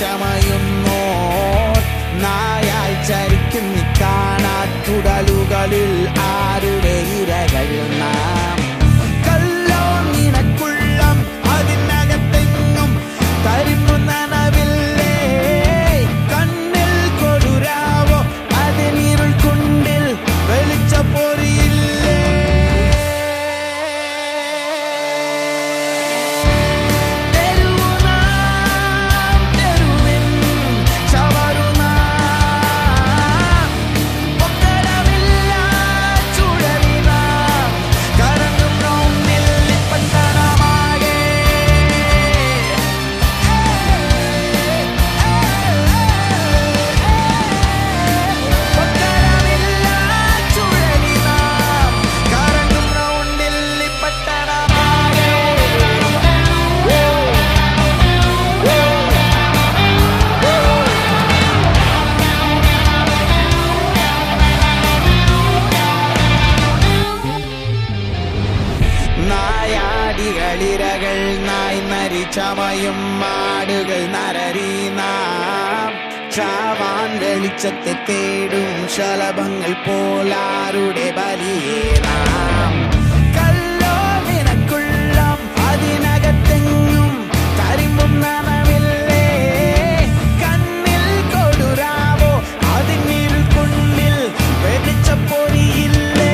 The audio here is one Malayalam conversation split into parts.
ചമയുന്നോ നായായി ചരിക്കുന്നി കാണാത്തുടലുകളിൽ ആരുടെ ഇരകൾ നാം കല്ലോ നിനക്കുള്ളം അതിനകത്തെങ്ങും കരിമ്പു നനവില്ലേ കണ്ണിൽ കൊടുരാവോ അതിനിരുൾ കുണ്ടിൽ വെളിച്ച പൊറിയില്ലേ നായാടികളിരകൾ നായ് നരി ചമയും മാടുകൾ നരരി നാം ചാവാൻ വെളിച്ചത്തെ തേടും ശലഭങ്ങൾ പോലാരുടെ ബലിയേ നാം കല്ലോ നിനക്കുള്ളം അതിനകത്തെങ്ങും കരിമ്പും നനവില്ലേ കണ്ണിൽ കൊടുരാവോ അതിനിരുൾ കുണ്ടിൽ വെളിച്ച പൊറിയില്ലേ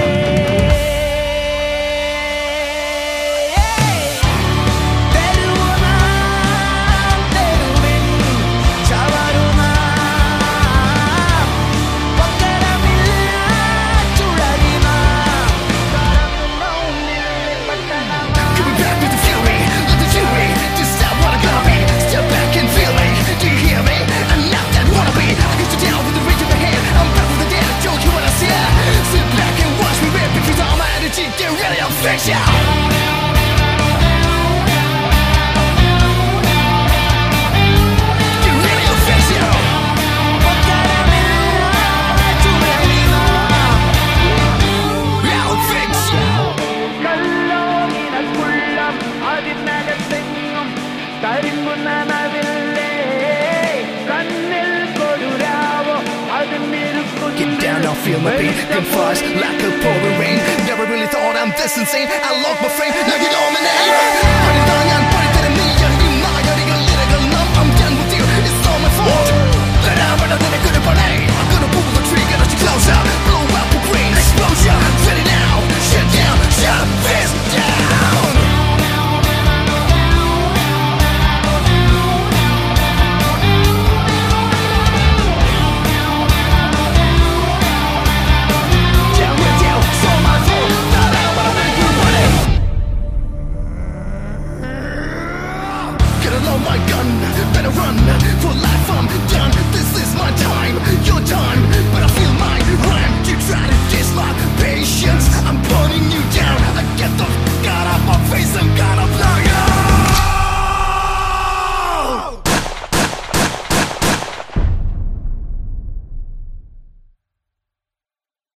Get down, I'll feel my beat. Gun flies like a pouring rain. Never really thought I'm this insane. I lost my frame, now you know my name.